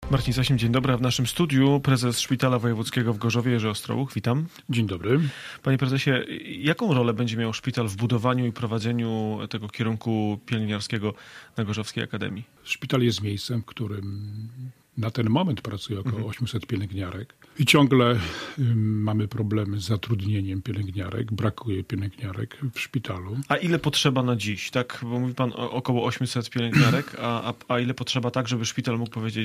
Marcin Sasim, dzień dobry. W naszym studiu prezes Szpitala Wojewódzkiego w Gorzowie Jerzy Ostrołuch. Witam. Dzień dobry. Panie prezesie, jaką rolę będzie miał szpital w budowaniu i prowadzeniu tego kierunku pielęgniarskiego na Gorzowskiej Akademii? Szpital jest miejscem, w którym na ten moment pracuje około 800 pielęgniarek i ciągle mamy problemy z zatrudnieniem pielęgniarek, brakuje pielęgniarek w szpitalu. A ile potrzeba na dziś? Tak, bo mówi pan około 800 pielęgniarek, a ile potrzeba tak, żeby szpital mógł powiedzieć,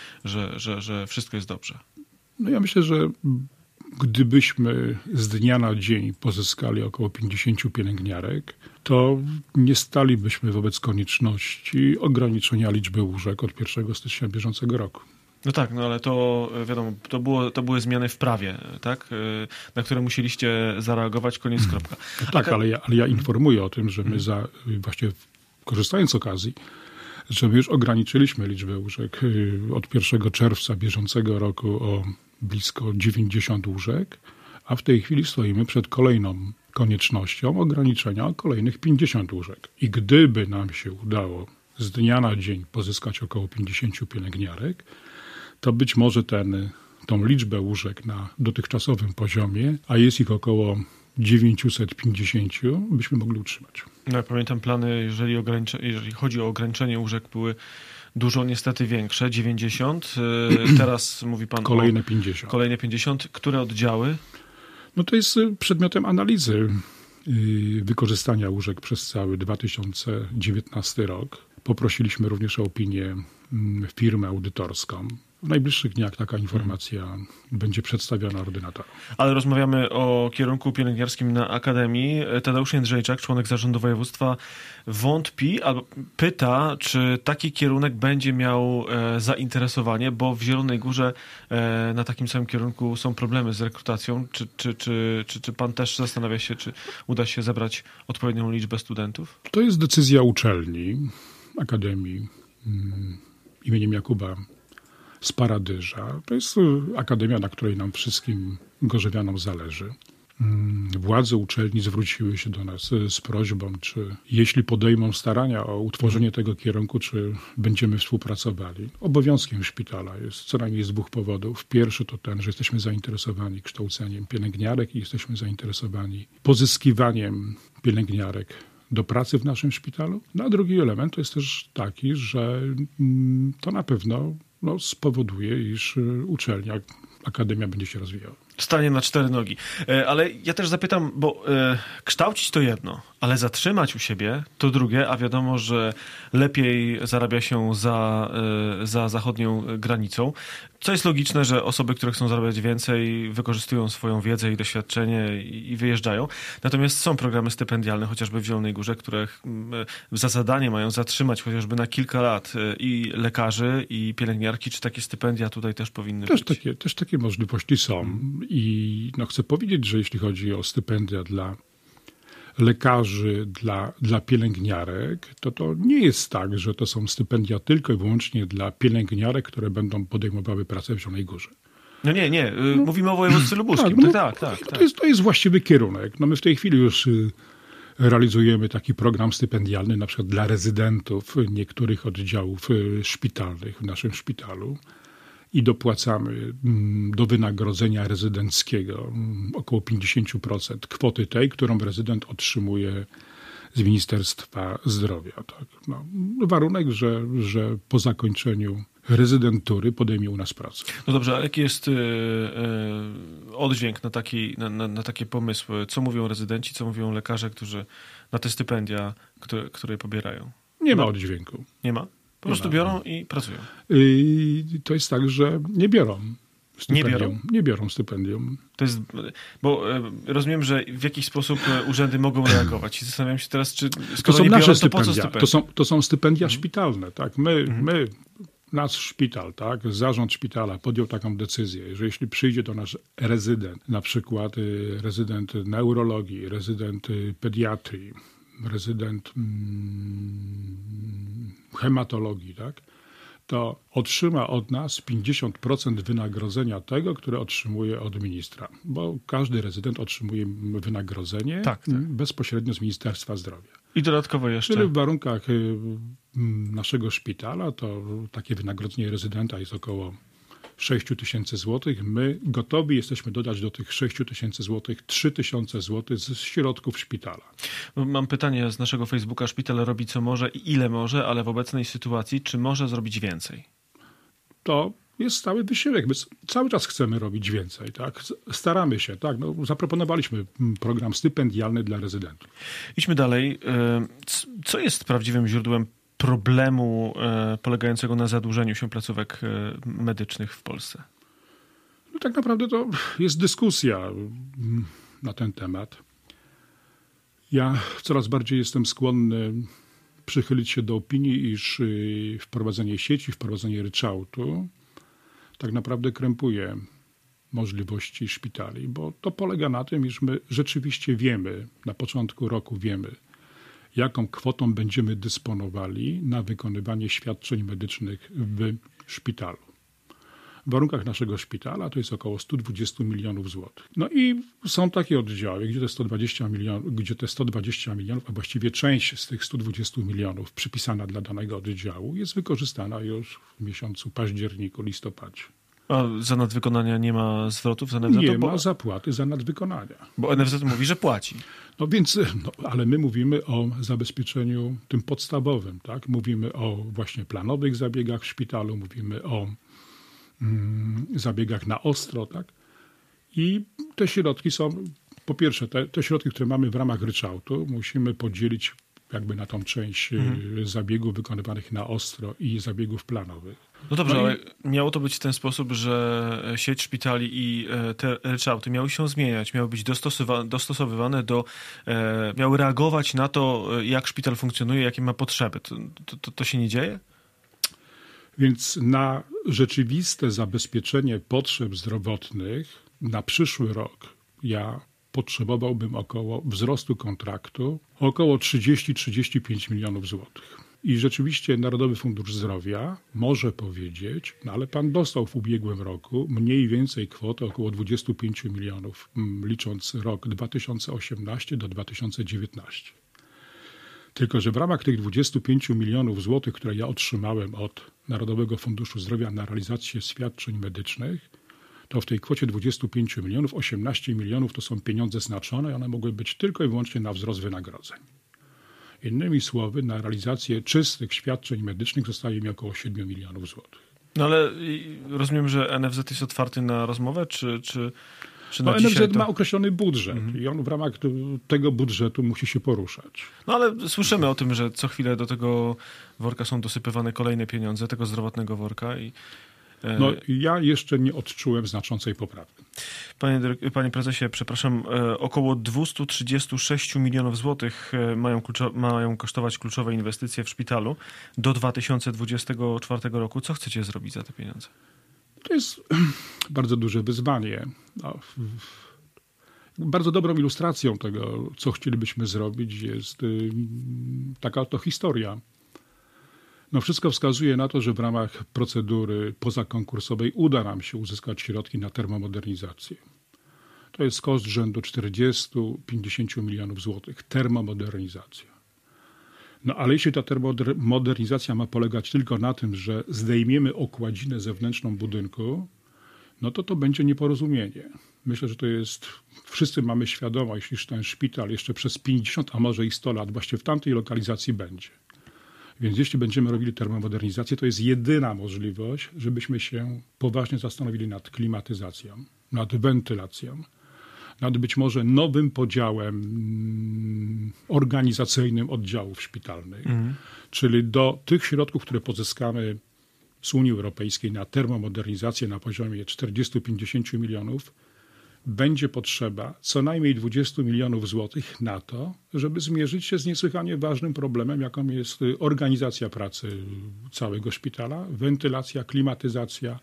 że wszystko jest dobrze? No ja myślę, że gdybyśmy z dnia na dzień pozyskali około 50 pielęgniarek, to nie stalibyśmy wobec konieczności ograniczenia liczby łóżek od 1 stycznia bieżącego roku. No tak, no ale to wiadomo, to były zmiany w prawie, tak? Na które musieliście zareagować, koniec, kropka. No tak, ale ja informuję o tym, że my właśnie korzystając z okazji, że my już ograniczyliśmy liczbę łóżek od 1 czerwca bieżącego roku o blisko 90 łóżek, a w tej chwili stoimy przed kolejną koniecznością ograniczenia o kolejnych 50 łóżek. I gdyby nam się udało z dnia na dzień pozyskać około 50 pielęgniarek, to być może tą liczbę łóżek na dotychczasowym poziomie, a jest ich około 950, byśmy mogli utrzymać. No, ja pamiętam plany, jeżeli chodzi o ograniczenie łóżek, były dużo niestety większe, 90. Teraz mówi pan kolejne 50. Kolejne 50. Które oddziały? No to jest przedmiotem analizy wykorzystania łóżek przez cały 2019 rok. Poprosiliśmy również o opinię firmę audytorską. W najbliższych dniach taka informacja będzie przedstawiona ordynatorom. Ale rozmawiamy o kierunku pielęgniarskim na Akademii. Tadeusz Jędrzejczak, członek zarządu województwa, wątpi albo pyta, czy taki kierunek będzie miał zainteresowanie, bo w Zielonej Górze na takim samym kierunku są problemy z rekrutacją. Czy pan też zastanawia się, czy uda się zebrać odpowiednią liczbę studentów? To jest decyzja uczelni, Akademii imieniem Jakuba z Paradyża. To jest akademia, na której nam wszystkim gorzowianom zależy. Władze uczelni zwróciły się do nas z prośbą, czy jeśli podejmą starania o utworzenie tego kierunku, czy będziemy współpracowali. Obowiązkiem szpitala jest co najmniej z 2 powodów. Pierwszy to ten, że jesteśmy zainteresowani kształceniem pielęgniarek i jesteśmy zainteresowani pozyskiwaniem pielęgniarek do pracy w naszym szpitalu. No a drugi element to jest też taki, że to na pewno spowoduje, iż uczelnia, akademia będzie się rozwijała. Stanie na 4 nogi. Ale ja też zapytam, bo kształcić to jedno, ale zatrzymać u siebie to drugie, a wiadomo, że lepiej zarabia się za zachodnią granicą. Co jest logiczne, że osoby, które chcą zarabiać więcej, wykorzystują swoją wiedzę i doświadczenie i wyjeżdżają. Natomiast są programy stypendialne, chociażby w Zielonej Górze, które za zadanie mają zatrzymać chociażby na kilka lat i lekarzy, i pielęgniarki. Czy takie stypendia tutaj też powinny być? Też takie możliwości są. I chcę powiedzieć, że jeśli chodzi o stypendia dla lekarzy, dla pielęgniarek, to nie jest tak, że to są stypendia tylko i wyłącznie dla pielęgniarek, które będą podejmowały pracę w Zielonej Górze. No nie. Mówimy o województwie lubuskim. Tak. To jest właściwy kierunek. My w tej chwili już realizujemy taki program stypendialny na przykład dla rezydentów niektórych oddziałów szpitalnych w naszym szpitalu. I dopłacamy do wynagrodzenia rezydenckiego około 50% kwoty tej, którą rezydent otrzymuje z Ministerstwa Zdrowia. Tak. Warunek, że po zakończeniu rezydentury podejmie u nas pracę. No dobrze, ale jaki jest oddźwięk na takie pomysły? Co mówią rezydenci, co mówią lekarze, którzy na te stypendia, które pobierają? Nie ma oddźwięku. Nie ma? Po prostu biorą i pracują. To jest tak, że nie biorą stypendium. Nie biorą stypendium. To jest, bo rozumiem, że w jakiś sposób urzędy mogą reagować. I zastanawiam się teraz, czy skoro to są nie nasze biorą, stypendia. To po co stypendia? To są stypendia szpitalne. Tak? Nasz szpital, tak? Zarząd szpitala podjął taką decyzję, że jeśli przyjdzie do nas rezydent, na przykład rezydent neurologii, rezydent pediatrii, rezydent hematologii, tak? to otrzyma od nas 50% wynagrodzenia tego, które otrzymuje od ministra. Bo każdy rezydent otrzymuje wynagrodzenie bezpośrednio z Ministerstwa Zdrowia. I dodatkowo jeszcze... Czyli w warunkach naszego szpitala to takie wynagrodzenie rezydenta jest około 6 tysięcy złotych. My gotowi jesteśmy dodać do tych 6 tysięcy złotych 3 tysiące złotych z środków szpitala. Mam pytanie z naszego Facebooka. Szpital robi co może i ile może, ale w obecnej sytuacji czy może zrobić więcej? To jest stały wysiłek. My cały czas chcemy robić więcej. Tak? Staramy się. Tak? No, zaproponowaliśmy program stypendialny dla rezydentów. Idźmy dalej. Co jest prawdziwym źródłem problemu polegającego na zadłużeniu się placówek medycznych w Polsce? No, tak naprawdę to jest dyskusja na ten temat. Ja coraz bardziej jestem skłonny przychylić się do opinii, iż wprowadzenie sieci, wprowadzenie ryczałtu tak naprawdę krępuje możliwości szpitali, bo to polega na tym, iż my rzeczywiście wiemy, na początku roku wiemy, jaką kwotą będziemy dysponowali na wykonywanie świadczeń medycznych w szpitalu. W warunkach naszego szpitala to jest około 120 milionów złotych. No i są takie oddziały, gdzie te 120 milionów, a właściwie część z tych 120 milionów przypisana dla danego oddziału jest wykorzystana już w miesiącu październiku, listopadzie. A za nadwykonania nie ma zwrotów z NFZ? Nie ma zapłaty za nadwykonania. Bo NFZ mówi, że płaci. No więc, ale my mówimy o zabezpieczeniu tym podstawowym, tak? Mówimy o właśnie planowych zabiegach w szpitalu, mówimy o zabiegach na ostro, tak? I te środki są, po pierwsze, te środki, które mamy w ramach ryczałtu, musimy podzielić jakby na tą część zabiegów wykonywanych na ostro i zabiegów planowych. No dobrze, ale miało to być w ten sposób, że sieć szpitali i te ryczałty miały się zmieniać, miały być dostosowywane miały reagować na to, jak szpital funkcjonuje, jakie ma potrzeby. To się nie dzieje? Więc na rzeczywiste zabezpieczenie potrzeb zdrowotnych na przyszły rok ja potrzebowałbym wzrostu kontraktu około 30-35 milionów złotych. I rzeczywiście Narodowy Fundusz Zdrowia może powiedzieć, no ale pan dostał w ubiegłym roku mniej więcej kwotę około 25 milionów, licząc rok 2018 do 2019. Tylko że w ramach tych 25 milionów złotych, które ja otrzymałem od Narodowego Funduszu Zdrowia na realizację świadczeń medycznych, to w tej kwocie 25 milionów 18 milionów to są pieniądze znaczone i one mogły być tylko i wyłącznie na wzrost wynagrodzeń. Innymi słowy, na realizację czystych świadczeń medycznych zostaje mi około 7 milionów złotych. No ale rozumiem, że NFZ jest otwarty na rozmowę, czy na no, dzisiaj NFZ ma określony budżet i on w ramach tego budżetu musi się poruszać. No ale słyszymy o tym, że co chwilę do tego worka są dosypywane kolejne pieniądze, tego zdrowotnego worka i... No, ja jeszcze nie odczułem znaczącej poprawy. Panie prezesie, przepraszam, około 236 milionów złotych mają kosztować kluczowe inwestycje w szpitalu do 2024 roku. Co chcecie zrobić za te pieniądze? To jest bardzo duże wyzwanie. No, bardzo dobrą ilustracją tego, co chcielibyśmy zrobić, jest taka oto historia. No wszystko wskazuje na to, że w ramach procedury pozakonkursowej uda nam się uzyskać środki na termomodernizację. To jest koszt rzędu 40-50 milionów złotych. Termomodernizacja. No ale jeśli ta termomodernizacja ma polegać tylko na tym, że zdejmiemy okładzinę zewnętrzną budynku, no to będzie nieporozumienie. Myślę, że to jest... Wszyscy mamy świadomość, iż ten szpital jeszcze przez 50, a może i 100 lat właśnie w tamtej lokalizacji będzie. Więc jeśli będziemy robili termomodernizację, to jest jedyna możliwość, żebyśmy się poważnie zastanowili nad klimatyzacją, nad wentylacją, nad być może nowym podziałem organizacyjnym oddziałów szpitalnych. Czyli do tych środków, które pozyskamy z Unii Europejskiej na termomodernizację na poziomie 40-50 milionów, będzie potrzeba co najmniej 20 milionów złotych na to, żeby zmierzyć się z niesłychanie ważnym problemem, jaką jest organizacja pracy całego szpitala, wentylacja, klimatyzacja.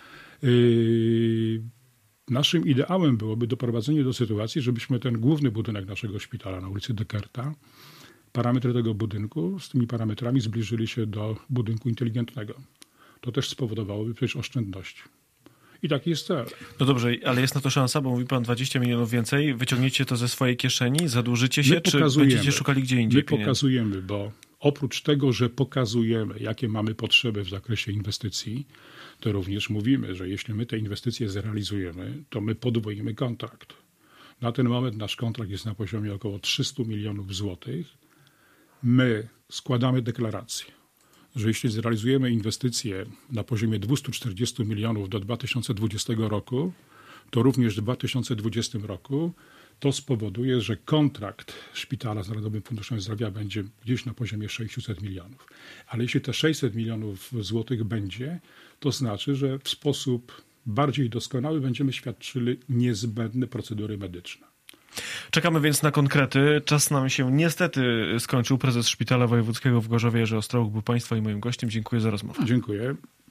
Naszym ideałem byłoby doprowadzenie do sytuacji, żebyśmy ten główny budynek naszego szpitala na ulicy Dekerta, parametry tego budynku z tymi parametrami zbliżyli się do budynku inteligentnego. To też spowodowałoby przecież oszczędności. I taki jest cel. No dobrze, ale jest na to szansa, bo mówi pan 20 milionów więcej. Wyciągniecie to ze swojej kieszeni? Zadłużycie się? Czy będziecie szukali gdzie indziej pieniędzy? My pokazujemy, bo oprócz tego, że pokazujemy, jakie mamy potrzeby w zakresie inwestycji, to również mówimy, że jeśli my te inwestycje zrealizujemy, to my podwoimy kontrakt. Na ten moment nasz kontrakt jest na poziomie około 300 milionów złotych. My składamy deklarację, że jeśli zrealizujemy inwestycje na poziomie 240 milionów do 2020 roku, to również w 2020 roku to spowoduje, że kontrakt szpitala z Narodowym Funduszem Zdrowia będzie gdzieś na poziomie 600 milionów. Ale jeśli te 600 milionów złotych będzie, to znaczy, że w sposób bardziej doskonały będziemy świadczyli niezbędne procedury medyczne. Czekamy więc na konkrety. Czas nam się niestety skończył. Prezes Szpitala Wojewódzkiego w Gorzowie Jerzy Ostrołuk był państwa i moim gościem. Dziękuję za rozmowę. Dziękuję.